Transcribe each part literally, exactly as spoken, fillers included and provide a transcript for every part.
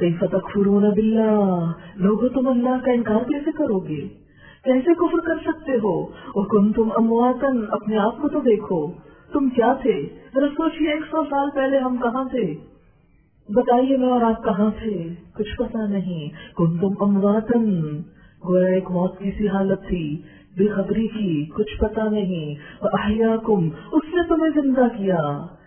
कैफ तकफुरून बिल्लाह, लोगो तुम अल्लाह का इनकार कैसे करोगे, कैसे कुफ्र कर सकते हो। और कुंतुम अमवातन, अपने आप को तो देखो, तुम क्या थे। जरा सोचिए एक सौ साल पहले हम कहाँ थे, बताइए मैं और आप कहाँ थे, कुछ पता नहीं। कुंतुम अमवातन, गोया एक मौत की सी हालत थी, बेखबरी की, कुछ पता नहीं। अहयाकुम, उसने तुम्हें जिंदा किया।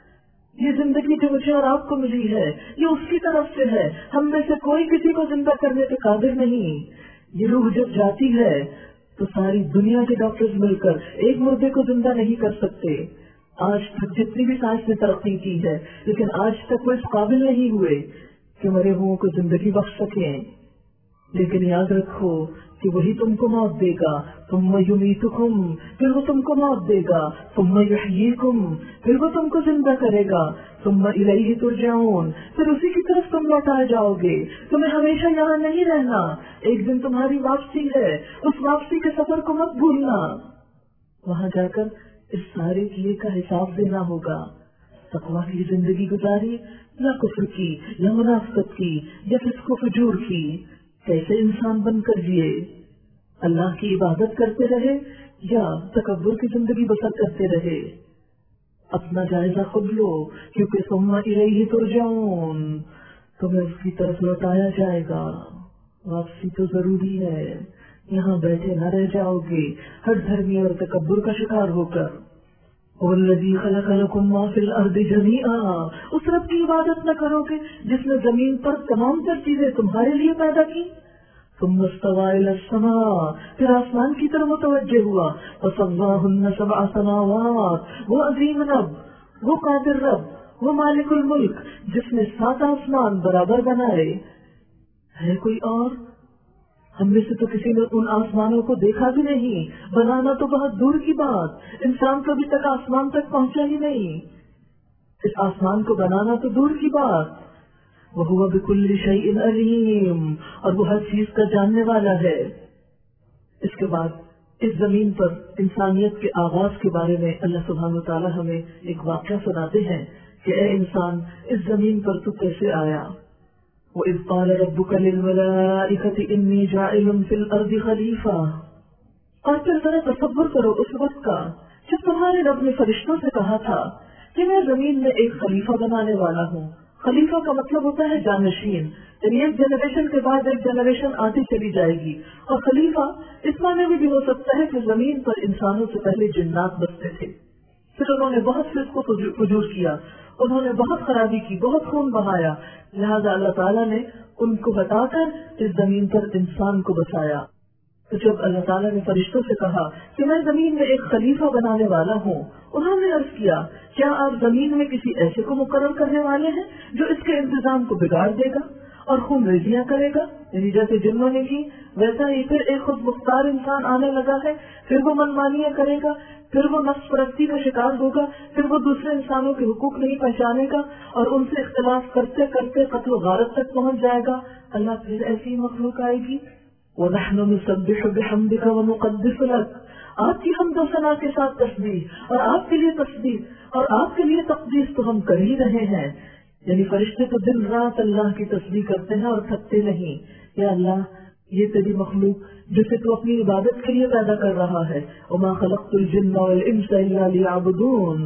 ये जिंदगी जो मुझे और आपको मिली है ये उसकी तरफ से है, हम में से कोई किसी को जिंदा करने के काबिल नहीं। ये रूह जब जाती है तो सारी दुनिया के डॉक्टर्स मिलकर एक मुर्दे को जिंदा नहीं कर सकते। आज तक जितनी भी साइंस ने तरक्की की है, लेकिन आज तक वो इस काबिल नहीं हुए कि मरे हुओं को जिंदगी बख्श सकें। लेकिन याद रखो कि वही तुमको मौत देगा, तुम युमीतुकुम, फिर वो तुमको मौत देगा, तुम युहयीकुम, फिर वो तुमको जिंदा करेगा, तुम इलैहि तुरजाऊन, फिर उसी की तरफ तुम लौटाए जाओगे। तुम्हें हमेशा यहाँ नहीं रहना, एक दिन तुम्हारी वापसी है, उस वापसी के सफर को मत भूलना। वहाँ जाकर इस सारे किए का हिसाब देना होगा। तकवा की जिंदगी गुजारी या कुफ्र की, या मुनाफिकत की, या फिस्को फजूर की, कैसे इंसान बनकर जिए, अल्लाह की इबादत करते रहे या तकब्बुर की जिंदगी बसर करते रहे। अपना जायजा खुद लो, क्योंकि सुम्मा इलैहि तुरजाऊन, तुम्हें उसकी तरफ लौटाया जाएगा। वापसी तो जरूरी है, यहाँ बैठे न रह जाओगे हर धर्मी और तकब्बुर का शिकार होकर। वल्लज़ी खलक़ लकुम मा फिल अर्दि जमीआ, उस रब की इबादत न करोगे जिसने जमीन पर तमाम तर चीजें तुम्हारे लिए पैदा की। तुम इस्तवा इला समा, फिर आसमान की तरफ मुतवज्जे हुआ। फसव्वाहुन्ना सबअ समावात, वो अजीम रब, वो कादिर रब, वो मालिकुल मुल्क, जिसने सात आसमान बराबर बनाए। है कोई और? हम में से तो किसी ने उन आसमानों को देखा भी नहीं, बनाना तो बहुत दूर की बात, इंसान कभी तक आसमान तक पहुंचा ही नहीं, इस आसमान को बनाना तो दूर की बात। वहुवा बिकुल्लि शैइन अलीम, और वो हर चीज का जानने वाला है। इसके बाद इस जमीन पर इंसानियत के आगाज के बारे में अल्लाह सुब्हानहू व तआला हमें एक वाक़या सुनाते हैं कि ए इंसान, इस जमीन पर तू कैसे आया। वइज़ क़ाल रब्बुका लिल-मलाइकति इन्नी जाइलुन फिल अर्दि खलीफा, और फिर जरा तसव्वुर करो उस वक्त का जब तुम्हारे रब ने फरिश्तों से कहा था कि मैं जमीन में एक खलीफा बनाने वाला हूँ। खलीफा का मतलब होता है जानशीन, यानी एक जनरेशन के बाद एक जनरेशन आती चली जाएगी। और खलीफा इस माने में भी हो सकता है कि जमीन पर इंसानों से पहले जिन्नात बसते थे, फिर उन्होंने बहुत फिस्को फजूर किया, उन्होंने बहुत खराबी की, बहुत खून बहाया, लिहाजा अल्लाह ताला ने उनको बताकर इस जमीन पर इंसान को बसाया। तो जब अल्लाह ताला ने फरिश्तों से कहा कि मैं जमीन में एक खलीफा बनाने वाला हूँ, उन्होंने अर्ज किया, क्या आप जमीन में किसी ऐसे को मुकर्रर करने वाले हैं जो इसके इंतजाम को बिगाड़ देगा और खून रेजियां करेगा। यानी जैसे जिन्हों ने की वैसा ही फिर एक खुद मुख्तार इंसान आने लगा है, फिर वो मनमानियां करेगा, फिर वो नफ्स परस्ती का शिकार होगा, फिर वो दूसरे इंसानों के हुकूक नहीं पहचानेगा और उनसे इख्तिलाफ करते करते कत्ल गारत तक पहुँच जाएगा। अल्लाह फिर ऐसी मखलूक आएगी, वनहनु नुसब्बिहु बिहम्दिका व नुक़द्दिसु लक, आपकी हमदो सना के साथ तस्बीह और आपके लिए तस्बीह और आपके लिए तक़दीस तो हम कर ही रहे हैं। यानी फरिश्ते तो दिन रात अल्लाह की तस्बीह करते हैं और थकते नहीं। या अल्लाह, ये तेरी मखलूक जिसे तू अपनी इबादत के लिए पैदा कर रहा है, वमा खलक़तुल जिन्ना वल इंसा इल्ला लियअबुदून,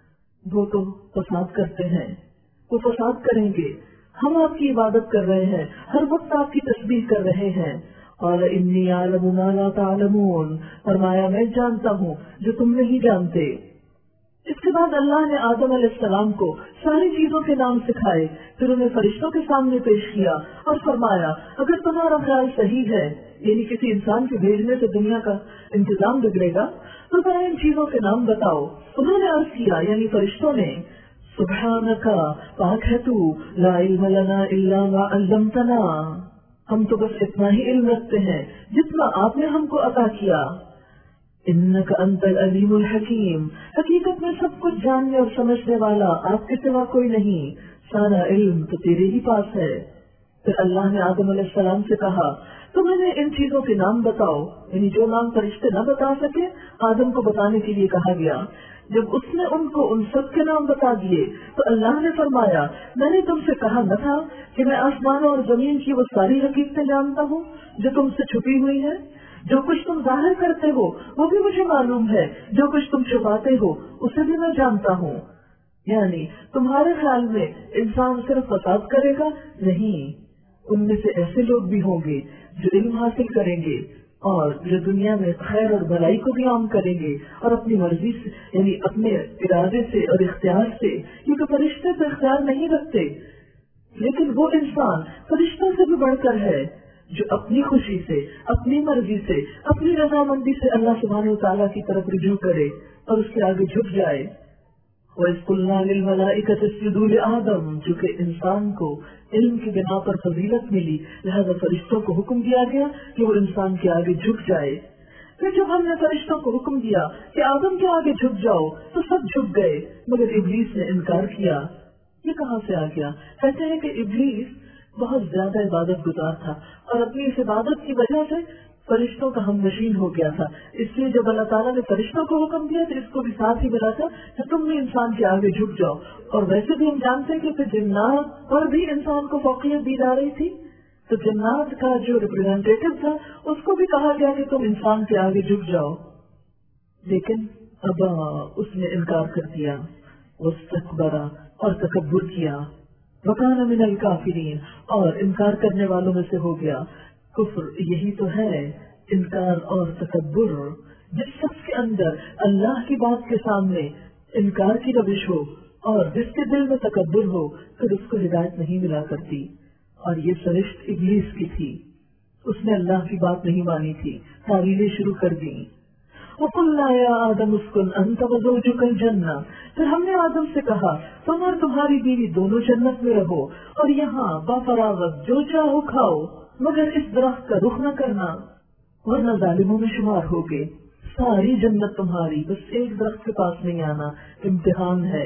वो तो फसाद करते हैं, वो फसाद करेंगे, हम आपकी इबादत कर रहे हैं, हर वक्त आपकी तस्बीह कर रहे हैं। और इन्नी आलमु मा ला तालमून, फरमाया मैं जानता हूँ जो तुम नहीं जानते। इसके बाद अल्लाह ने आदम अलैहिस्सलाम को सारी चीजों के नाम सिखाए, फिर उन्हें फरिश्तों के सामने पेश किया और फरमाया, अगर तुम्हारा ख्याल सही है, यानी किसी इंसान के भेजने से दुनिया का इंतजाम बिगड़ेगा, तो जरा इन चीजों के नाम बताओ। उन्होंने अर्ज किया, यानी फरिश्तों ने, सुब्हानका, पाक है तू, ला इल्म लना इल्ला मा अल्लमतना, हम तो बस इतना ही इल्म रखते हैं जितना आपने हमको अता किया। इन्नका अंतल अलीमुल हकीम, हकीकत में सब कुछ जानने और समझने वाला आपके सिवा कोई नहीं, सारा इल्म तो तेरे ही पास है। फिर अल्लाह ने आदम अलैहिस्सलाम से कहा, तुम हमें इन चीजों के नाम बताओ, यानी जो नाम फरिश्ते न बता सके आदम को बताने के लिए कहा गया। جب اس نے ان کو ان سب کے نام بتا دیے تو اللہ نے فرمایا میں نے تم سے کہا نہ تھا کہ میں آسمانوں اور زمین کی وہ ساری حقیقتیں جانتا ہوں جو تم سے چھپی ہوئی ہے؟ جو کچھ تم ظاہر کرتے ہو وہ بھی مجھے معلوم ہے، جو کچھ تم چھپاتے ہو اسے بھی میں جانتا ہوں۔ یعنی تمہارے خیال میں انسان صرف فساد کرے گا؟ نہیں، ان میں سے ایسے لوگ بھی ہوں گے جو علم حاصل کریں گے اور جو دنیا میں خیر اور بھلائی کو بھی عام کریں گے اور اپنی مرضی سے یعنی اپنے ارادے سے اور اختیار سے، کیونکہ فرشتے تو اختیار نہیں رکھتے، لیکن وہ انسان فرشتوں سے بھی بڑھ کر ہے جو اپنی خوشی سے، اپنی مرضی سے، اپنی رضامندی سے اللہ سبحانہ و تعالیٰ کی طرف رجوع کرے اور اس کے آگے جھک جائے۔ وَإِذْ قُلْنَا لِلْمَلَائِكَةِ اسْجُدُوا لِآدَمَ، چونکہ انسان کو علم کی بنا پر فضیلت ملی لہذا فرشتوں کو حکم دیا گیا کہ وہ انسان کے آگے جھک جائے۔ پھر جب ہم نے فرشتوں کو حکم دیا کہ آدم کے آگے جھک جاؤ تو سب جھک گئے مگر ابلیس نے انکار کیا۔ یہ کہاں سے آ گیا؟ کہتے ہیں کہ ابلیس بہت زیادہ عبادت گزار تھا اور اپنی اس عبادت کی وجہ سے فرشتوں کا ہم نشین ہو گیا تھا، اس لیے جب اللہ تعالیٰ نے فرشتوں کو حکم دیا تو اس کو بھی ساتھ ہی ملا تھا کہ تم بھی انسان کے آگے جھک جاؤ۔ اور ویسے بھی ہم جانتے ہیں کہ جنات پر بھی انسان کو فوقیت دی جا رہی تھی، تو جنات کا جو ریپرزینٹیٹو تھا اس کو بھی کہا گیا کہ تم انسان کے آگے جھک جاؤ، لیکن اب اس نے انکار کر دیا، واستكبر اور تکبر کیا، وکان من الکافرین اور انکار کرنے والوں میں سے ہو گیا۔ کفر یہی تو ہے، انکار اور تکبر۔ جس شخص کے اندر اللہ کی بات کے سامنے انکار کی روش ہو اور جس کے دل میں تکبر ہو پھر اس کو ہدایت نہیں ملا کرتی، اور یہ سرشت ابلیس کی تھی، اس نے اللہ کی بات نہیں مانی تھی، تعویلیں شروع کر دی۔ وَقُلْنَا يَا آدَمُ اسْكُنْ أَنْتَ وَزَوْجُكَ الْجَنَّةَ، پھر ہم نے آدم سے کہا تم اور تمہاری بیوی دونوں جنت میں رہو اور یہاں بافراغت جو چاہو کھاؤ مگر اس درخت کا رخ نہ کرنا ورنہ ظالموں میں شمار ہوگے۔ ساری جنت تمہاری، بس ایک درخت کے پاس نہیں آنا، امتحان ہے۔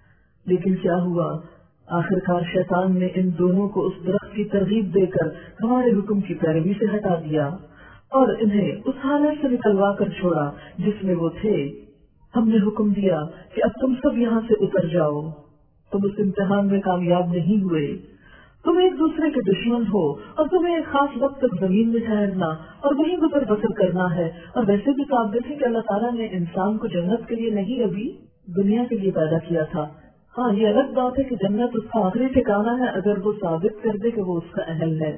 لیکن کیا ہوا؟ آخر کار شیطان نے ان دونوں کو اس درخت کی ترغیب دے کر ہمارے حکم کی پیروی سے ہٹا دیا اور انہیں اس حالت سے نکلوا کر چھوڑا جس میں وہ تھے۔ ہم نے حکم دیا کہ اب تم سب یہاں سے اتر جاؤ، تم اس امتحان میں کامیاب نہیں ہوئے، تم ایک دوسرے کے دشمن ہو اور تمہیں ایک خاص وقت تک زمین میں ٹھہرنا اور وہیں گزر بسر کرنا ہے۔ اور ویسے بھی ثابت ہے کہ اللہ تعالیٰ نے انسان کو جنت کے لیے نہیں ابھی دنیا کے لیے پیدا کیا تھا۔ ہاں یہ الگ بات ہے کہ جنت اس کا آخری ٹھکانا ہے اگر وہ ثابت کر دے کہ وہ اس کا اہل ہے،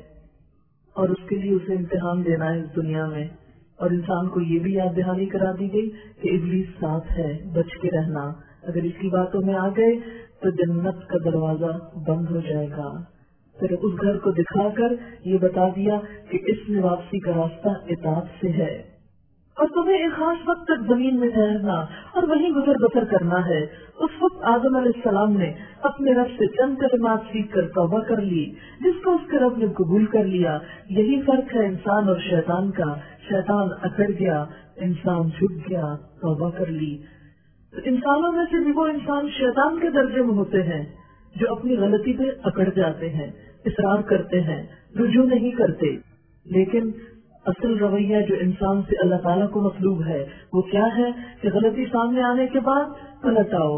اور اس کے لیے اسے امتحان دینا ہے اس دنیا میں۔ اور انسان کو یہ بھی یاد دہانی کرا دی گئی کہ ابلیس ساتھ ہے، بچ کے رہنا، اگر اس کی باتوں میں آ گئے تو جنت کا دروازہ بند ہو جائے گا۔ پھر اس گھر کو دکھا کر یہ بتا دیا کہ اس میں واپسی کا راستہ اطاعت سے ہے اور تمہیں ایک خاص وقت تک زمین میں ٹھہرنا اور وہیں گزر بسر کرنا ہے۔ اس وقت آدم علیہ السلام نے اپنے رب سے چند کلمات سیکھ کر توبہ کر لی جس کو اس کے رب نے قبول کر لیا۔ یہی فرق ہے انسان اور شیطان کا، شیطان اکڑ گیا، انسان جھک گیا، توبہ کر لی۔ تو انسانوں میں سے بھی وہ انسان شیطان کے درجے میں ہوتے ہیں جو اپنی غلطی پہ اکڑ جاتے ہیں، اصرار کرتے ہیں، رجوع نہیں کرتے، لیکن اصل رویہ جو انسان سے اللہ تعالیٰ کو مطلوب ہے وہ کیا ہے کہ غلطی سامنے آنے کے بعد پلٹ آؤ،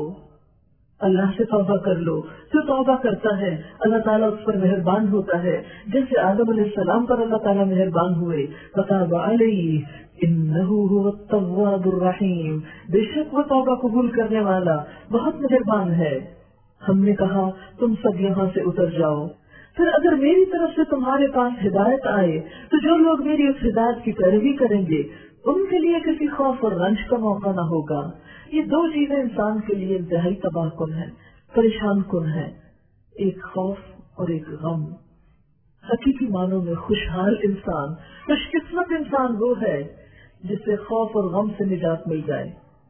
اللہ سے توبہ کر لو۔ جو توبہ کرتا ہے اللہ تعالیٰ اس پر مہربان ہوتا ہے، جیسے آدم علیہ السلام پر اللہ تعالیٰ مہربان ہوئے۔ وَتَابَ عَلَيْهِ إِنَّهُ هُوَ التَّوَّابُ الرَّحِيمُ، بے شک وہ توبہ قبول کرنے والا بہت مہربان ہے۔ ہم نے کہا تم سب یہاں سے اتر جاؤ، پھر اگر میری طرف سے تمہارے پاس ہدایت آئے تو جو لوگ میری اس ہدایت کی پیروی کریں گے ان کے لیے کسی خوف اور رنج کا موقع نہ ہوگا۔ یہ دو چیزیں انسان کے لیے انتہائی تباہ کن ہے، پریشان کن ہے، ایک خوف اور ایک غم۔ حقیقی معنوں میں خوشحال انسان، خوش قسمت انسان وہ ہے جسے خوف اور غم سے نجات مل جائے۔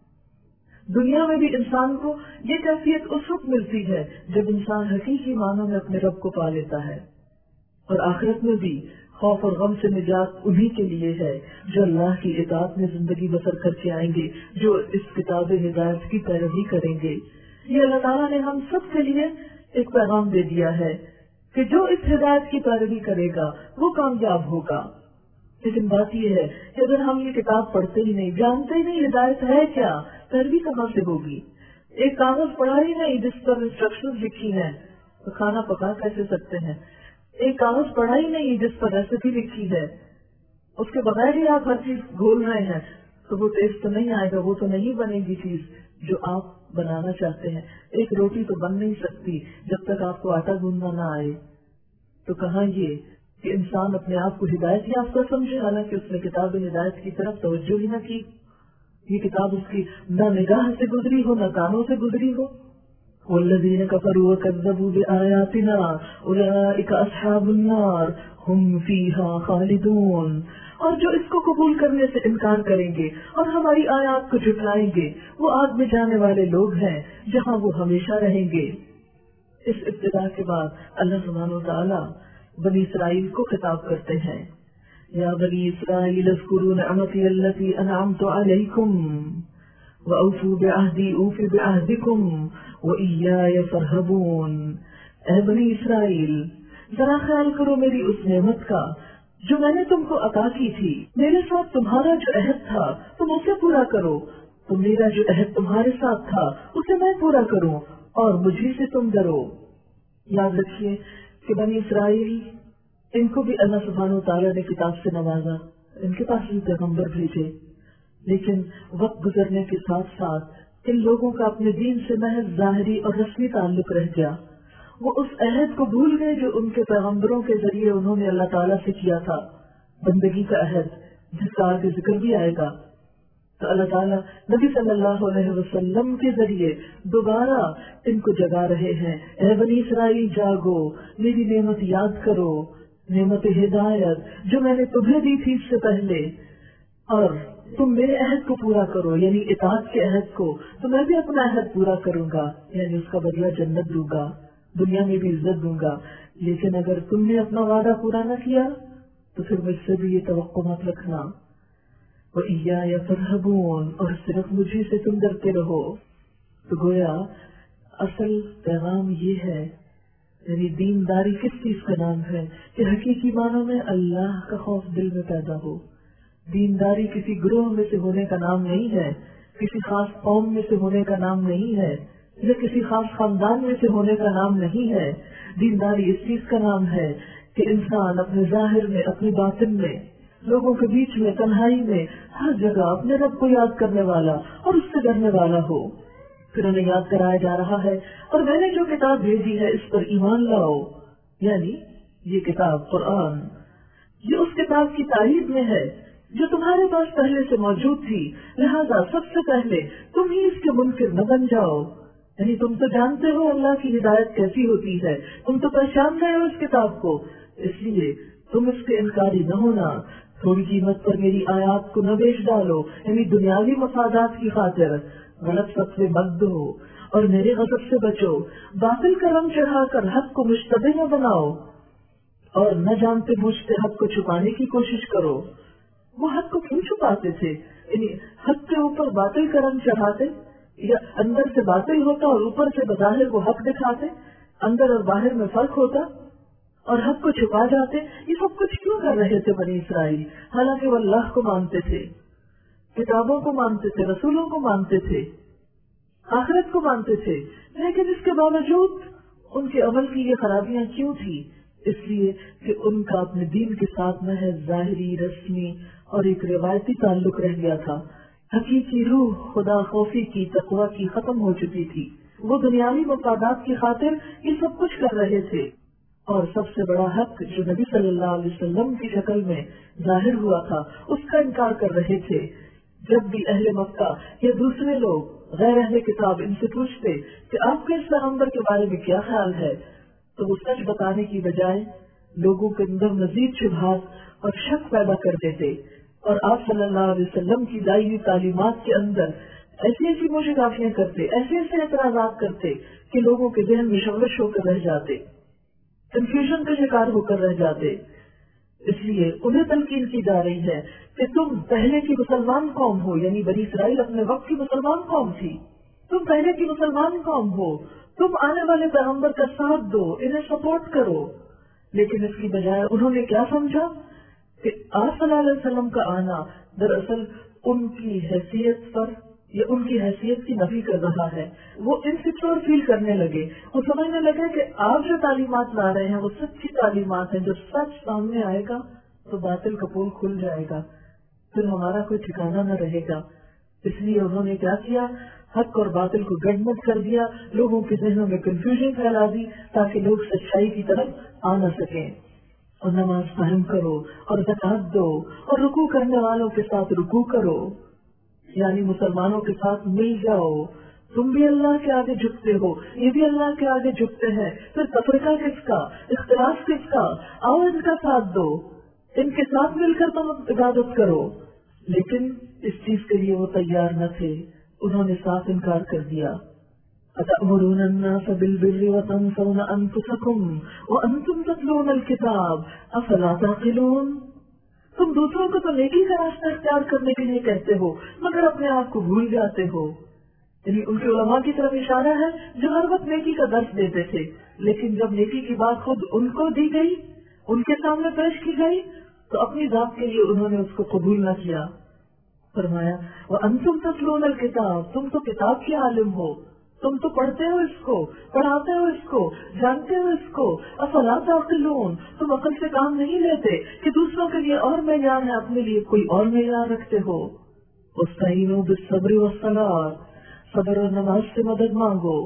دنیا میں بھی انسان کو یہ کیفیت اس وقت ملتی ہے جب انسان حقیقی معنوں میں اپنے رب کو پا لیتا ہے، اور آخرت میں بھی خوف اور غم سے نجات انہی کے لیے ہے جو اللہ کی اطاعت میں زندگی بسر کر کے آئیں گے، جو اس کتاب ہدایت کی پیروی کریں گے۔ یہ اللہ تعالیٰ نے ہم سب کے لیے ایک پیغام دے دیا ہے کہ جو اس ہدایت کی پیروی کرے گا وہ کامیاب ہوگا۔ لیکن بات یہ ہے کہ اگر ہم یہ کتاب پڑھتے ہی نہیں، جانتے ہی نہیں ہدایت ہے کیا، पैरवी कहाँ से होगी? एक कागज पड़ा ही नहीं जिस पर इंस्ट्रक्शंस लिखी हैं, तो खाना पका कैसे सकते हैं? एक कागज पड़ा ही नहीं जिस पर रेसिपी लिखी है, उसके बगैर ही आप हर चीज घोल रहे हैं, तो वो टेस्ट तो नहीं आएगा, वो तो नहीं बनेगी चीज जो आप बनाना चाहते हैं। एक रोटी तो बन नहीं सकती जब तक आपको आटा गूंदना ना आए। तो कहाँ ये कि इंसान अपने आप को हिदायत याफ्ता समझे, हालांकि उसने किताब हिदायत की तरफ तवज्जो ही न की। ये किताब उसकी न निगाह से गुजरी हो, न कानों से गुजरी हो। वल्लज़ीन कफ़रू व कज़्ज़बू बिआयातिना उलाइका अस्हाबुन नार हुम फीहा खालिदून। और जो इसको कबूल करने से इनकार करेंगे और हमारी आयात को झुटलाएंगे, वो आग में जाने वाले लोग हैं जहाँ वो हमेशा रहेंगे। इस इब्तिदा के बाद अल्लाह सुब्हानहू व तआला बनी इसराइल को खिताब करते हैं, या बनी इसराइल अज़्कुरू निअमती अल्लती अनअमतु अलैकुम व औफू बिअहदी औफी बिअहदिकुम व इय्याय फरहबून। ऐ बनी इसराइल, जरा ख्याल करो मेरी उस नेमत का जो मैंने तुमको अता की थी। मेरे साथ तुम्हारा जो अहद था तुम उसे पूरा करो, तो मेरा जो अहद तुम्हारे साथ था उसे मैं पूरा करूं, और मुझी से तुम डरो। याद रखिए कि बनी इसराइल, इनको भी अल्लाह सुब्हानहू तआला ने किताब से नवाजा, इनके पास भी पैगंबर भेजे, लेकिन वक्त गुजरने के साथ साथ इन लोगों का अपने दीन से महज जाहिरी और रस्मी ताल्लुक रह गया। वो उस अहद को भूल गए जो उनके पैगंबरों के जरिए उन्होंने अल्लाह ताला से किया था, बंदगी का अहद, जिसका आगे जिक्र भी आएगा। तो अल्लाह ताला नबी सल्लल्लाहु अलैहि वसल्लम के जरिए दोबारा इनको जगा रहे हैं, ऐ बनी इसराइल जागो, मेरी नेमत याद करो, नेमत हिदायत जो मैंने तुम्हें दी थी इससे पहले, और तुम मेरे अहद को पूरा करो, यानी इताअत के अहद को। तो मैं भी अपना अहद पूरा करूंगा, यानी उसका बदला जन्नत दूंगा, दुनिया में भी इज्जत दूंगा। लेकिन अगर तुमने अपना वादा पूरा न किया तो फिर मुझसे भी ये तवक्को मत रखना। वो इय्याय फरहबून, और सिर्फ मुझे से तुम डरते रहो। तो गोया असल पैगाम ये है, यानी दीनदारी किस चीज का नाम है कि हकीकी मानों में अल्लाह का खौफ दिल में पैदा हो। दीनदारी किसी ग्रोह में से होने का नाम नहीं है, किसी खास कौम में से होने का नाम नहीं है, या किसी खास खानदान में से होने का नाम नहीं है। दीनदारी इस चीज का नाम है कि इंसान अपने जाहिर में, अपनी बातिन में, लोगों के बीच में, तन्हाई में, हर जगह अपने रब को याद करने वाला और उससे डरने वाला हो। फिर उन्हें याद कराया जा रहा है, और मैंने जो किताब भेजी है इस पर ईमान लाओ, यानी ये किताब कुरान, ये उस किताब की तारीफ में है जो तुम्हारे पास पहले से मौजूद थी, लिहाजा सबसे पहले तुम ही इसके मुनकिर न बन जाओ। यानी तुम तो जानते हो अल्लाह की हिदायत कैसी होती है, तुम तो पहचान गए हो इस किताब को, इसलिए तुम इसके इनकारी न होना। थोड़ी कीमत पर मेरी आयात को न बेच डालो, यानी दुनियावी मफादात की खातिर गलत फतवे मत दो, और मेरे गज़ब से बचो। बातिल का रंग चढ़ाकर हक को मुश्तबे न बनाओ, और न जानते बूझते हक को छुपाने की कोशिश करो। वो हक को क्यों छुपाते थे? यानी हक के ऊपर बातिल का रंग चढ़ाते, या अंदर से बातिल होता और ऊपर से बज़ाहिर वो हक दिखाते, अंदर और बाहर में फर्क होता, और हक को छुपा जाते। ये सब कुछ क्यों कर रहे थे बनी इसराइल? हालांकि वो अल्लाह को मानते थे, किताबों को मानते थे, रसूलों को मानते थे, आखिरत को मानते थे, लेकिन इसके बावजूद उनके अमल की ये खराबियां क्यों थी? इसलिए कि उनका अपने दीन के साथ महज जाहिरी, रस्मी और एक रिवायती ताल्लुक रह गया था। हकीकी रूह खुदा खौफी की, तकवा की खत्म हो चुकी थी। वो दुनियावी मफादात की खातिर ये सब कुछ कर रहे थे, और सबसे बड़ा हक जो नबी सल्लल्लाहु अलैहि वसल्लम की शक्ल में जाहिर हुआ था उसका इनकार कर रहे थे। जब भी अहले मक्का या दूसरे लोग गैर अहले किताब इनसे पूछते कि आपके इस पैगंबर के बारे में क्या ख्याल है, तो वो सच बताने की बजाय लोगों के अंदर मजीद शुबहात और शक पैदा कर देते, और आप सल्लल्लाहु अलैहि वसल्लम की लाई हुई तालीमात के अंदर ऐसी ऐसी मुशक्काफियां करते, ऐसे ऐसे एतराजात करते कि लोगों के ज़हन मुशव्वश होकर रह जाते, कंफ्यूजन का शिकार होकर रह जाते। इसलिए उन्हें तलकीन की जा रही है कि तुम पहले की मुसलमान कौम हो, यानी बनी इसराइल अपने वक्त की मुसलमान कौम थी, तुम पहले की मुसलमान कौम हो, तुम आने वाले पैगंबर का साथ दो, इन्हें सपोर्ट करो। लेकिन इसकी बजाय उन्होंने क्या समझा कि आप सल्लल्लाहु अलैहि वसल्लम का आना दरअसल उनकी हैसियत पर, یہ ان کی حیثیت کی نفی کر رہا ہے. وہ انسیکیور فیل کرنے لگے. وہ سمجھنے لگے کہ آپ جو تعلیمات لا رہے ہیں وہ سچی تعلیمات ہیں. جب سچ سامنے آئے گا تو باطل کا پول کھل جائے گا, پھر ہمارا کوئی ٹھکانہ نہ رہے گا. اس لیے انہوں نے کیا کیا, حق اور باطل کو گڈمٹ کر دیا, لوگوں کے ذہنوں میں کنفیوژن پھیلا دی تاکہ لوگ سچائی کی طرف آ نہ سکیں. اور نماز قائم کرو اور زکات دو اور رکوع کرنے والوں کے ساتھ رکوع کرو, یعنی مسلمانوں کے ساتھ مل جاؤ. تم بھی اللہ کے آگے جھکتے ہو, یہ بھی اللہ کے آگے جھکتے ہیں, پھر تفرقہ کس کا, اختلاف کس کا؟ آؤ ان کا ساتھ دو, ان کے ساتھ مل کر تم عبادت کرو. لیکن اس چیز کے لیے وہ تیار نہ تھے, انہوں نے صاف انکار کر دیا. أَتَأْمُرُونَ النَّاسَ بِالْبِرِّ وَتَنْسَوْنَ أَنفُسَكُمْ وَأَنْتُمْ تَتْلُونَ الْكِتَابَ أَفَلَا تَعْقِلُونَ. تم دوسروں کو تو نیکی کا راستہ اختیار کرنے کے لیے کہتے ہو مگر اپنے آپ کو بھول جاتے ہو. یعنی ان کے علماء کی طرف اشارہ ہے جو ہر وقت نیکی کا درس دیتے تھے, لیکن جب نیکی کی بات خود ان کو دی گئی, ان کے سامنے پیش کی گئی, تو اپنی ذات کے لیے انہوں نے اس کو قبول نہ کیا. فرمایا وَأَنْتُمْ تَتْلُونَ الْكِتَابَ, تم تو کتاب کے عالم ہو, تم تو پڑھتے ہو اس کو, پڑھاتے ہو اس کو, جانتے ہو اس کو. افلا تعقلون, تم عقل سے کام نہیں لیتے کہ دوسروں کے لیے اور معیار ہے, اپنے لیے کوئی اور معیار رکھتے ہو. واستعینوا بالصبر والصلاۃ, صبر اور نماز سے مدد مانگو.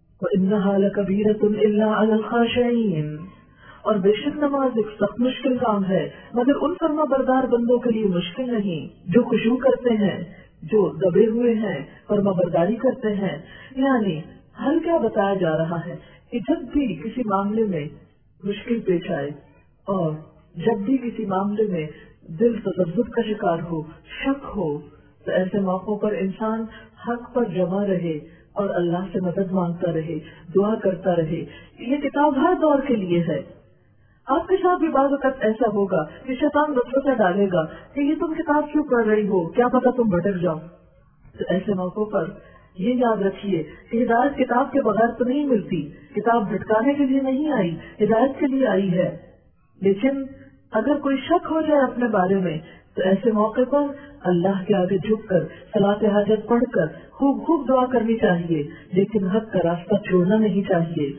وانھا لکبیرۃ الا علی الخاشعین, اور بے شک نماز ایک سخت مشکل کام ہے مگر ان فرما بردار بندوں کے لیے مشکل نہیں جو خشوع کرتے ہیں, جو دبے ہوئے ہیں, فرما برداری کرتے ہیں. یعنی حل کیا بتایا جا رہا ہے کہ جب بھی کسی معاملے میں مشکل پیش آئے اور جب بھی کسی معاملے میں دل تذبذب کا شکار ہو, شک ہو, تو ایسے موقعوں پر انسان حق پر جمع رہے اور اللہ سے مدد مانگتا رہے, دعا کرتا رہے. یہ کتاب ہر دور کے لیے ہے. آپ کے ساتھ بھی بعض وقت ایسا ہوگا کہ شیطان وسوسہ ڈالے گا کہ یہ تم کتاب کیوں پڑھ رہی ہو, کیا پتا تم بھٹک جاؤ. تو ایسے موقعوں پر یہ یاد رکھیے کہ ہدایت کتاب کے بغیر تو نہیں ملتی. کتاب بھٹکانے کے لیے نہیں آئی, ہدایت کے لیے آئی ہے. لیکن اگر کوئی شک ہو جائے اپنے بارے میں تو ایسے موقع پر اللہ کے آگے جھک کر صلاۃ حاجت پڑھ کر خوب خوب دعا کرنی چاہیے, لیکن حق کا راستہ چھوڑنا نہیں چاہیے.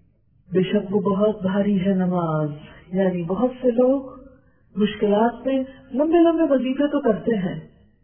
بے شک وہ بہت بھاری ہے نماز. یعنی بہت سے لوگ مشکلات میں لمبے لمبے وظیفے تو کرتے ہیں,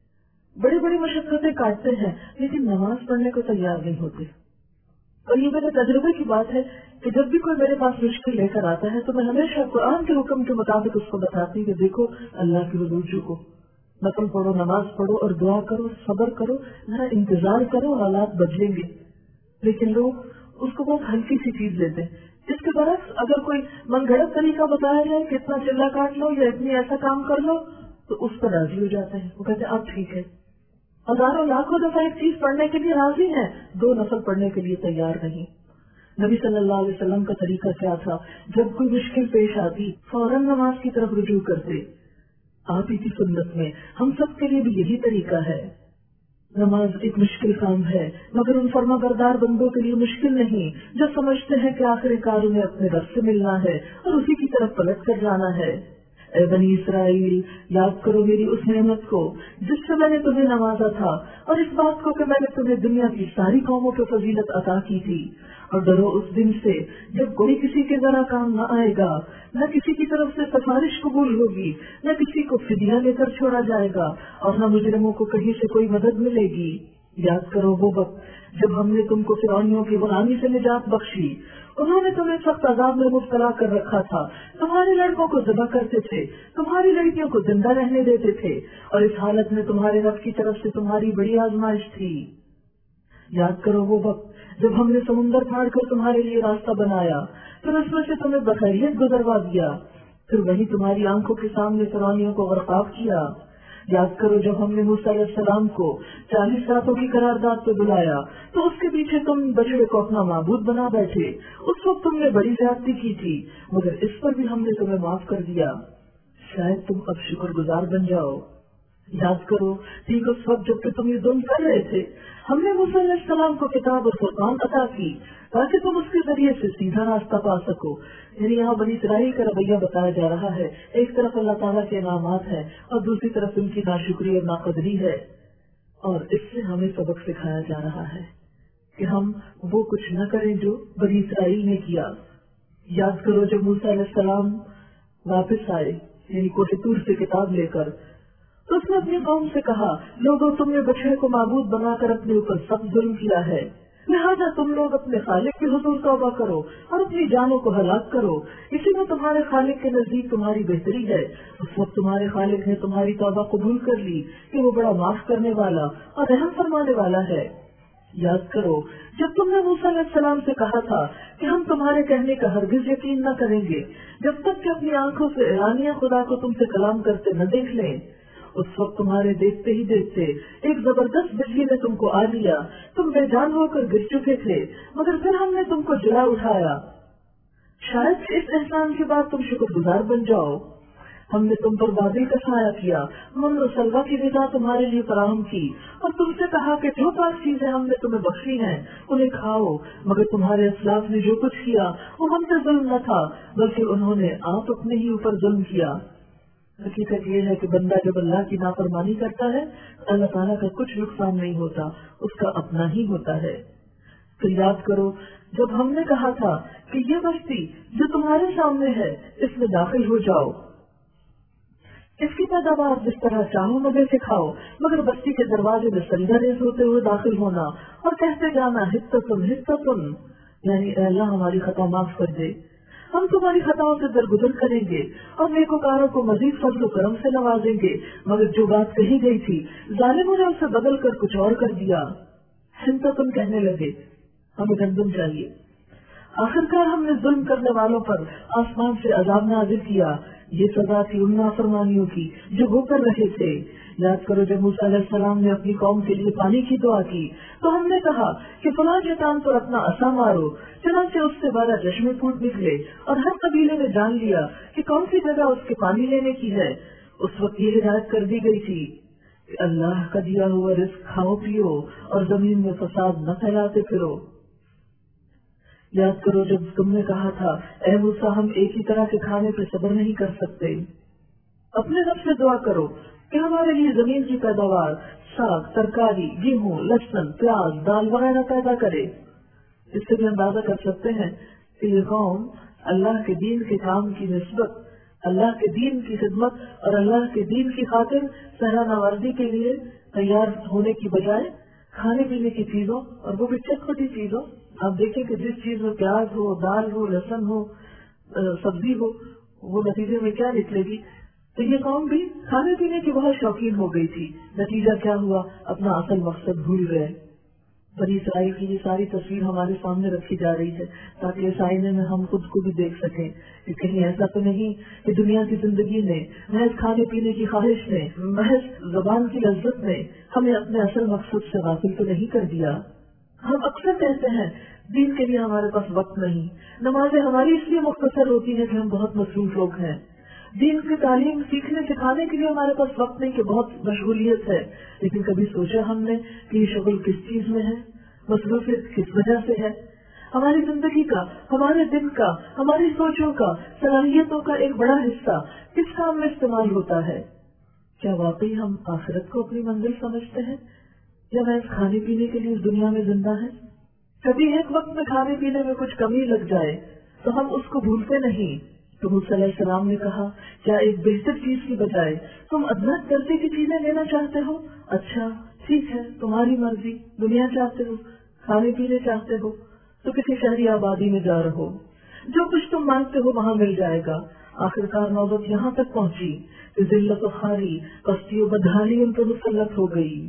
بڑی بڑی مشقتیں کاٹتے ہیں, لیکن نماز پڑھنے کو تیار نہیں ہوتے. اور یہ میرے تجربے کی بات ہے کہ جب بھی کوئی میرے پاس مشکل لے کر آتا ہے تو میں ہمیشہ قرآن کے حکم کے مطابق اس کو بتاتی کہ دیکھو اللہ کی حضور جھکو, نفل پڑھو, نماز پڑھو اور دعا کرو, صبر کرو, ذرا انتظار کرو, حالات بدلیں گے. لیکن لوگ اس کو بہت ہلکی سی چیز لیتے ہیں. اس کے برعکس اگر کوئی من گھڑت طریقہ بتایا جائے کہ اتنا چلا کاٹ لو یا اتنی ایسا کام کر لو تو اس پر راضی ہو جاتے ہیں. وہ کہتے ہیں اب ٹھیک ہے. ہزاروں لاکھوں دفعہ ایک چیز پڑھنے کے لیے راضی ہیں, دو نفل پڑھنے کے لیے تیار نہیں. نبی صلی اللہ علیہ وسلم کا طریقہ کیا تھا, جب کوئی مشکل پیش آتی فوراً نماز کی طرف رجوع کرتے. آپ ہی کی سنت میں ہم سب کے لیے بھی یہی طریقہ ہے. نماز ایک مشکل کام ہے مگر ان فرما بردار بندوں کے لیے مشکل نہیں جو سمجھتے ہیں کہ آخر کار انہیں اپنے رب سے ملنا ہے اور اسی کی طرف پلٹ کر جانا ہے. اے بنی اسرائیل, یاد کرو میری اس نعمت کو جس سے میں نے تمہیں نوازا تھا, اور اس بات کو کہ میں نے تمہیں دنیا کی ساری قوموں کو فضیلت عطا کی تھی. اور ڈرو اس دن سے جب کوئی کسی کے ذرا کام نہ آئے گا, نہ کسی کی طرف سے سفارش قبول ہوگی, نہ کسی کو فدیہ لے کر چھوڑا جائے گا, اور نہ مجرموں کو کہیں سے کوئی مدد ملے گی. یاد کرو وہ وقت جب ہم نے تم کو فرعونیوں کی غلامی سے نجات بخشی. انہوں نے تمہیں سخت عذاب میں مبتلا کر رکھا تھا. تمہارے لڑکوں کو ذبح کرتے تھے, تمہاری لڑکیوں کو زندہ رہنے دیتے تھے, اور اس حالت میں تمہارے رب کی طرف سے تمہاری بڑی آزمائش تھی. یاد کرو وہ وقت جب ہم نے سمندر پھاڑ کر تمہارے لیے راستہ بنایا, پھر اس میں سے تمہیں بخیریت گزروا دیا, پھر وہی تمہاری آنکھوں کے سامنے فرعونیوں کو غرقاب کیا. یاد کرو جب ہم نے موسیٰ علیہ السلام کو چالیس راتوں کی قرارداد پہ بلایا تو اس کے پیچھے تم بچڑے کو اپنا معبود بنا بیٹھے. اس وقت تم نے بڑی زیادتی کی تھی مگر اس پر بھی ہم نے تمہیں معاف کر دیا. شاید تم اب شکر گزار بن جاؤ. یاد کرو ٹھیک اس وقت جب کہ تم یہ ظلم کر رہے تھے ہم نے موسیٰ علیہ السلام کو کتاب اور فرقان عطا کی تاکہ تم اس کے ذریعے سے سیدھا راستہ پا سکو. یعنی یہاں بنی اسرائیل کا رویہ بتایا جا رہا ہے. ایک طرف اللہ تعالیٰ کے انعامات ہیں اور دوسری طرف ان کی ناشکری اور ناقدری ہے. اور اس سے ہمیں سبق سکھایا جا رہا ہے کہ ہم وہ کچھ نہ کریں جو بنی اسرائیل نے کیا. یاد کرو جب موسیٰ علیہ السلام واپس آئے یعنی کوہ طور سے کتاب لے کر, تو اس نے اپنی قوم سے کہا, لوگوں تم نے بچڑے کو معبود بنا کر اپنے اوپر سخت ظلم کیا ہے, لہٰذا تم لوگ اپنے خالق کے حضور توبہ کرو اور اپنی جانوں کو ہلاک کرو, اسی میں تمہارے خالق کے نزدیک تمہاری بہتری ہے. اس وقت تمہارے خالق نے تمہاری توبہ قبول کر لی کہ وہ بڑا معاف کرنے والا اور رحم فرمانے والا ہے. یاد کرو جب تم نے موسیٰ علیہ السلام سے کہا تھا کہ ہم تمہارے کہنے کا ہرگز یقین نہ کریں گے جب تک کہ اپنی آنکھوں سے ایرانیہ خدا کو تم سے کلام کرتے نہ دیکھ لیں. اس وقت تمہارے دیکھتے ہی دیکھتے ایک زبردست بجلی نے تم کو آ لیا, تم بے جان ہو کر گر چکے تھے, مگر پھر ہم نے تم کو جلا اٹھایا. شاید اس احسان کے بعد تم شکر گزار بن جاؤ. ہم نے تم پر بادل کا سایہ کیا, من و سلوا کی غذا تمہارے لیے فراہم کی, اور تم سے کہا کہ جو پاک چیزیں ہم نے تمہیں بخشی ہیں انہیں کھاؤ, مگر تمہارے اسلاف نے جو کچھ کیا وہ ہم سے ظلم نہ تھا بلکہ انہوں نے آپ اپنے ہی اوپر ظلم کیا. حقیقت یہ ہے کہ بندہ جب اللہ کی نافرمانی کرتا ہے اللہ تعالیٰ کا کچھ نقصان نہیں ہوتا, اس کا اپنا ہی ہوتا ہے. پھر یاد کرو جب ہم نے کہا تھا کہ یہ بستی جو تمہارے سامنے ہے اس میں داخل ہو جاؤ, اس کی پیداوار جس طرح چاہو مزے سے کھاؤ, مگر بستی کے دروازے میں سجدہ ریز ہوتے ہوئے داخل ہونا اور کہتے جانا حتتن حتتن, یعنی اے اللہ ہماری خطا معاف کر دے, ہم تمہاری خطاؤں سے درگزر کریں گے اور نیکوکاروں کو مزید فضل و کرم سے نوازیں گے. مگر جو بات کہی گئی تھی ظالموں نے اسے بدل کر کچھ اور کر دیا. حنتتن کہنے لگے ہمیں گندم چاہیے. آخرکار ہم نے ظلم کرنے والوں پر آسمان سے عذاب نازل کیا, یہ سزا تھی ان نافرمانیوں کی جو وہ کر رہے تھے. یاد کرو جب موسیٰ علیہ السلام نے اپنی قوم کے لیے پانی کی دعا کی تو ہم نے کہا کہ فلاں شیطان پر اپنا عصا مارو, چنانچہ اس سے بارہ چشمے پھوٹ نکلے اور ہر قبیلے نے جان لیا کہ کون سی جگہ اس کے پانی لینے کی ہے. اس وقت یہ ہدایت کر دی گئی تھی کہ اللہ کا دیا ہوا رزق کھاؤ پیو اور زمین میں فساد نہ پھیلاتے پھرو. یاد کرو جب تم نے کہا تھا اے موسیٰ ہم ایک ہی طرح کے کھانے پہ صبر نہیں کر سکتے, اپنے رب سے دعا کرو کہ ہمارے لیے زمین کی پیداوار ساگ, ترکاری, گیہوں, لہسن, پیاز, دال وغیرہ پیدا کرے. اس سے بھی اندازہ کر سکتے ہیں کہ یہ قوم اللہ کے دین کے کام کی نسبت, اللہ کے دین کی خدمت اور اللہ کے دین کی خاطر صحرا نوردی کے لیے تیار ہونے کی بجائے کھانے پینے کی چیزوں اور وہ بھی چٹپٹی چیزوں, آپ دیکھیں کہ جس چیز میں پیاز ہو, دال ہو, لہسن ہو, سبزی ہو, وہ نتیجے میں کیا نکلے گی. تو یہ قوم بھی کھانے پینے کی بہت شوقین ہو گئی تھی. نتیجہ کیا ہوا, اپنا اصل مقصد بھول گئے. بنی اسرائیل کی یہ ساری تصویر ہمارے سامنے رکھی جا رہی ہے تاکہ اس آئینے میں ہم خود کو بھی دیکھ سکیں کہ کہیں ایسا تو نہیں کہ دنیا کی زندگی نے, محض کھانے پینے کی خواہش نے, محض زبان کی لذت نے ہمیں اپنے اصل مقصد سے غافل تو نہیں کر دیا. ہم اکثر کہتے ہیں دین کے لیے ہمارے پاس وقت نہیں, نمازیں ہماری اس لیے مختصر ہوتی ہیں کہ ہم بہت مصروف لوگ ہیں, دین کی تعلیم سیکھنے سکھانے کے لیے ہمارے پاس وقت نہیں کہ بہت مشغولیت ہے. لیکن کبھی سوچا ہم نے کہ یہ شغل کس چیز میں ہے, مصروفیت کس وجہ سے ہے. ہماری زندگی کا, ہمارے دن کا, ہماری سوچوں کا, صلاحیتوں کا ایک بڑا حصہ کس کام میں استعمال ہوتا ہے. کیا واقعی ہم آخرت کو اپنی منزل سمجھتے ہیں یا میں اس کھانے پینے کے لیے اس دنیا میں زندہ ہے؟ کبھی ایک وقت میں کھانے پینے میں کچھ کمی لگ جائے تو ہم اس کو بھولتے نہیں. تو موسیٰ علیہ السلام نے کہا کیا ایک بہتر چیز کی بجائے تم ادنا درجے کی چیزیں لینا چاہتے ہو؟ اچھا ٹھیک ہے, تمہاری مرضی, دنیا چاہتے ہو, کھانے پینے چاہتے ہو تو کسی شہری آبادی میں جا رہو, جو کچھ تم مانگتے ہو وہاں مل جائے گا. آخرکار نوبت یہاں تک پہنچی کہ ذلت و خواری, پستی و بدحالی ان پر مسلط ہو گئی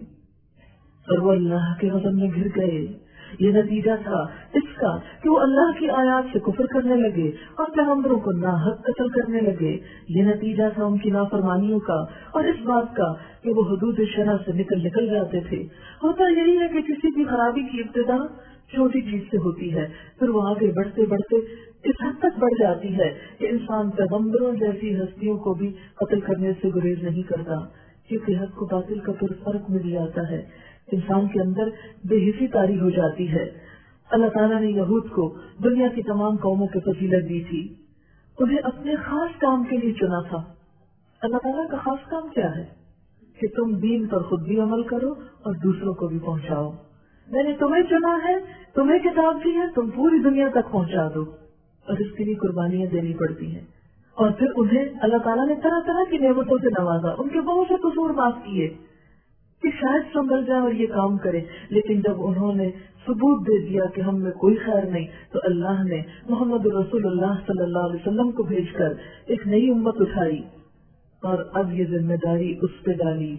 اور وہ اللہ کے غضب میں گر گئے. یہ نتیجہ تھا اس کا کہ وہ اللہ کی آیات سے کفر کرنے لگے اور پیغمبروں کو ناحق قتل کرنے لگے. یہ نتیجہ تھا ان کی نافرمانیوں کا اور اس بات کا کہ وہ حدود شرع سے نکل نکل جاتے تھے. ہوتا یہی ہے کہ کسی بھی خرابی کی ابتدا چھوٹی چیز سے ہوتی ہے, پھر وہ آگے بڑھتے بڑھتے اس حد تک بڑھ جاتی ہے کہ انسان پیغمبروں جیسی ہستیوں کو بھی قتل کرنے سے گریز نہیں کرتا, کیونکہ حق کو باطل کا فرق مل جاتا ہے. انسان کے اندر بے حسی طاری ہو جاتی ہے. اللہ تعالیٰ نے یہود کو دنیا کی تمام قوموں کی فضیلت دی تھی, انہیں اپنے خاص کام کے لیے چنا تھا. اللہ تعالیٰ کا خاص کام کیا ہے کہ تم دین پر خود بھی عمل کرو اور دوسروں کو بھی پہنچاؤ. میں نے تمہیں چنا ہے, تمہیں کتاب دی ہے, تم پوری دنیا تک پہنچا دو. اور اس کے لیے قربانیاں دینی پڑتی ہیں. اور پھر انہیں اللہ تعالیٰ نے طرح طرح کی نعمتوں سے نوازا, ان کے بہت سے قصور معاف کیے کہ شاید سنبھل جائے اور یہ کام کرے. لیکن جب انہوں نے ثبوت دے دیا کہ ہم میں کوئی خیر نہیں, تو اللہ نے محمد رسول اللہ صلی اللہ علیہ وسلم کو بھیج کر ایک نئی امت اٹھائی, اور اب یہ ذمہ داری اس پہ ڈالی.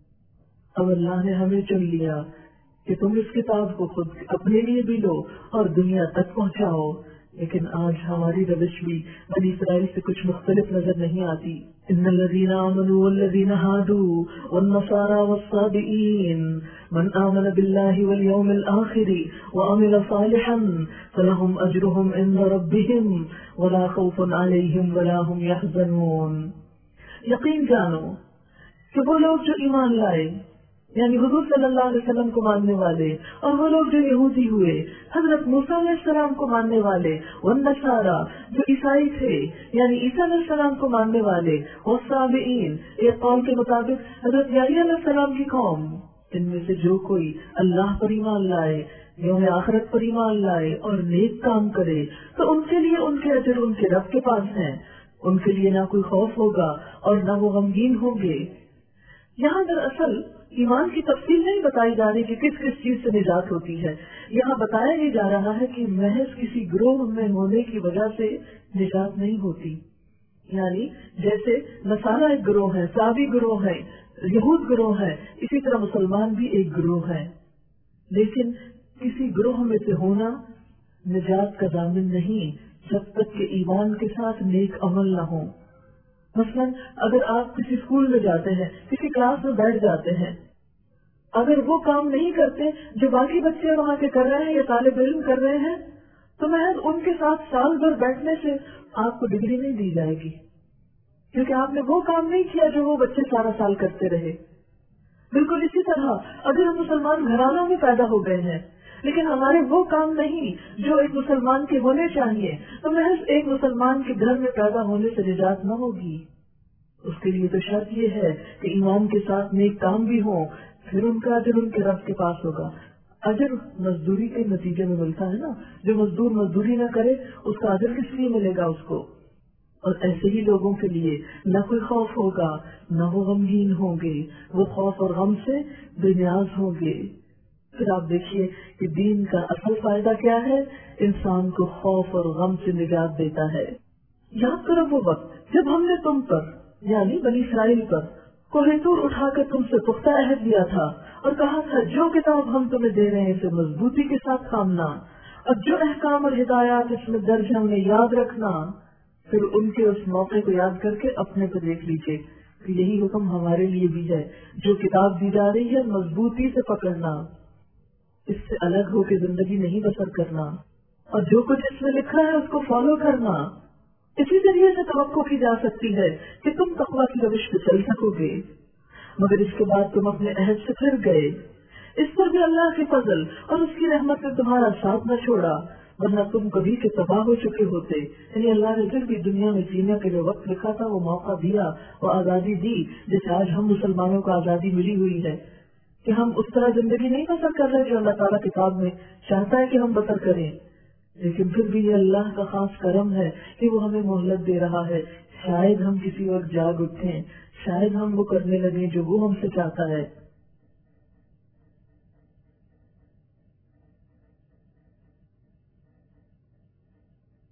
اب اللہ نے ہمیں چن لیا کہ تم اس کتاب کو خود اپنے لیے بھی لو اور دنیا تک پہنچاؤ. لیکن آج ہماری روش بھی بنی اسرائیل سے کچھ مختلف نظر نہیں آتی. ان الذین آمنوا والذین ہادوا والنصارى والصابئین من آمن باللہ والیوم الآخر وعمل صالحا فلہم اجرہم عند ربہم ولا خوف علیہم ولا هم یحزنون. یقین جانو کہ وہ لوگ جو ایمان لائے, یعنی حضور صلی اللہ علیہ وسلم کو ماننے والے, اور وہ لوگ جو یہودی ہوئے, حضرت موسیٰ علیہ السلام کو ماننے والے, والنصارى جو عیسائی تھے یعنی عیسیٰ علیہ السلام کو ماننے والے, والصابئین ایک قول کے مطابق حضرت یحییٰ علیہ السلام کی قوم, ان میں سے جو کوئی اللہ پر ایمان لائے, یوم آخرت پر ایمان لائے اور نیک کام کرے, تو ان کے لیے ان کے اجر ان کے رب کے پاس ہیں. ان کے لیے نہ کوئی خوف ہوگا اور نہ وہ غمگین ہوں گے. یہاں دراصل ایمان کی تفصیل نہیں بتائی جا رہی کہ کس کس چیز سے نجات ہوتی ہے. یہاں بتایا یہ جا رہا ہے کہ محض کسی گروہ میں ہونے کی وجہ سے نجات نہیں ہوتی. یعنی جیسے نصارہ ایک گروہ ہے, صابی گروہ ہے, یہود گروہ ہے, اسی طرح مسلمان بھی ایک گروہ ہے. لیکن کسی گروہ میں سے ہونا نجات کا ضامن نہیں جب تک کہ ایمان کے ساتھ نیک عمل نہ ہو. مثلا اگر آپ کسی اسکول میں جاتے ہیں, کسی کلاس میں بیٹھ جاتے ہیں, اگر وہ کام نہیں کرتے جو باقی بچے وہاں کے کر رہے ہیں یا طالب علم کر رہے ہیں, تو محض ان کے ساتھ سال بھر بیٹھنے سے آپ کو ڈگری نہیں دی جائے گی, کیونکہ آپ نے وہ کام نہیں کیا جو وہ بچے سارا سال کرتے رہے. بالکل اسی طرح اگر ہم مسلمان گھرانوں میں پیدا ہو گئے ہیں لیکن ہمارے وہ کام نہیں جو ایک مسلمان کے ہونے چاہیے, تو محض ایک مسلمان کے گھر میں پیدا ہونے سے نجات نہ ہوگی. اس کے لیے تو شرط یہ ہے کہ ایمان کے ساتھ نیک کام بھی ہوں, پھر ان کا اجر ان کے رب کے پاس ہوگا. اجر مزدوری کے نتیجے میں ملتا ہے نا, جو مزدور مزدوری نہ کرے اس کا اجر کس لیے ملے گا اس کو. اور ایسے ہی لوگوں کے لیے نہ کوئی خوف ہوگا نہ وہ غمگین ہوں گے, وہ خوف اور غم سے بے نیاز ہوں گے. پھر آپ دیکھیے کہ دین کا اصل فائدہ کیا ہے, انسان کو خوف اور غم سے نجات دیتا ہے. یاد کرو وہ وقت جب ہم نے تم پر یعنی بنی اسرائیل پر کوہ طور اٹھا کر تم سے پختہ عہد لیا تھا اور کہا تھا جو کتاب ہم تمہیں دے رہے ہیں اسے مضبوطی کے ساتھ تھامنا, اور جو احکام اور ہدایات اس میں درج ہیں انہیں یاد رکھنا. پھر ان کے اس موقع کو یاد کر کے اپنے کو دیکھ لیجیے کہ یہی حکم ہمارے لیے بھی ہے. جو کتاب دی جا رہی ہے مضبوطی سے پکڑنا, اس سے الگ ہو کے زندگی نہیں بسر کرنا, اور جو کچھ اس میں لکھا ہے اس کو فالو کرنا. اسی ذریعے سے توقع کی جا سکتی ہے کہ تم تقویٰ کی روش پہ چل سکو گے. مگر اس کے بعد تم اپنے عہد سے پھر گئے. اس پر بھی اللہ کے فضل اور اس کی رحمت نے تمہارا ساتھ نہ چھوڑا, ورنہ تم کبھی کے تباہ ہو چکے ہوتے. یعنی اللہ نے پھر بھی دنیا میں جینے کے جو وقت لکھا تھا وہ موقع دیا, وہ آزادی دی, جیسے آج ہم مسلمانوں کو آزادی ملی ہوئی ہے کہ ہم اس طرح زندگی نہیں بسر کر رہے جو اللہ تعالیٰ کتاب میں چاہتا ہے کہ ہم بسر کریں. لیکن پھر بھی یہ اللہ کا خاص کرم ہے کہ وہ ہمیں مہلت دے رہا ہے. شاید ہم کسی وقت جاگ اٹھیں, شاید ہم وہ کرنے لگیں جو وہ ہم سے چاہتا ہے.